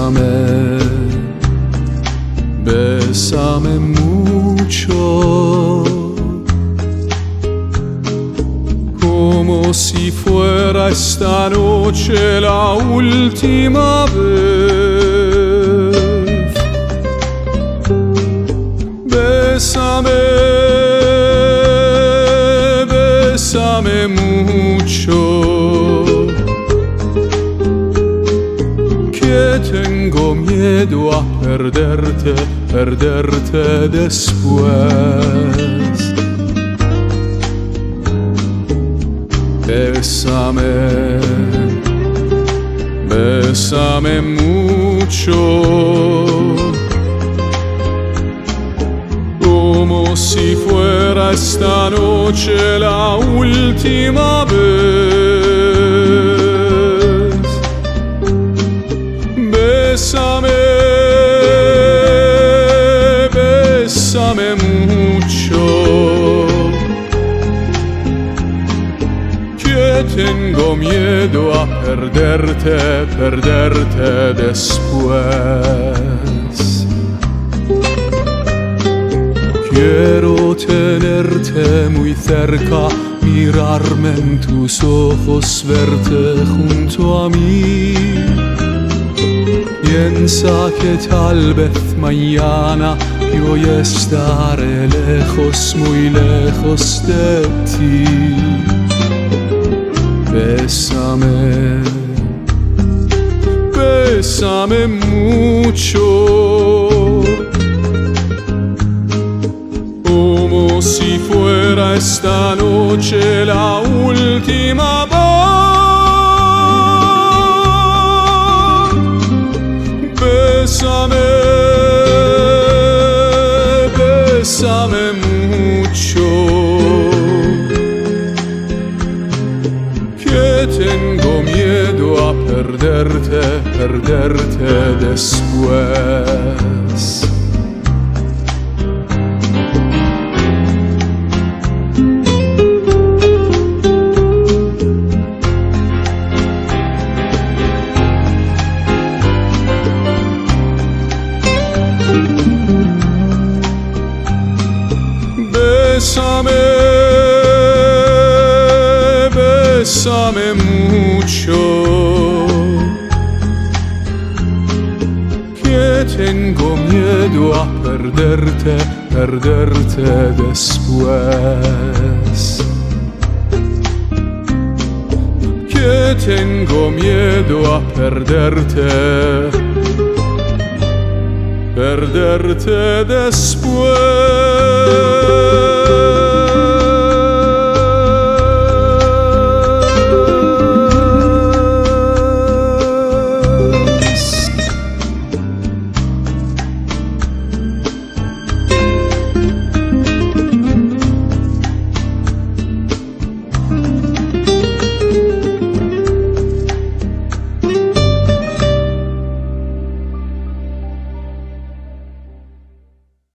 Bésame, bésame mucho, como si fuera esta noche la última vez. Bésame, bésame mucho, que tengo miedo a perderte, perderte después. Bésame, bésame mucho, como si fuera esta noche la última vez. Bésame, bésame mucho, que tengo miedo a perderte, perderte después. Quiero tenerte muy cerca, mirarme en tus ojos, verte junto a mí. Piensa que tal vez mañana yo ya estaré lejos, muy lejos de ti. Bésame, bésame mucho, como si fuera esta noche la última vez. Bésame, bésame mucho, que tengo miedo a perderte, perderte después. Bésame, bésame mucho, que tengo miedo a perderte, perderte después. Que tengo miedo a perderte, perderte después.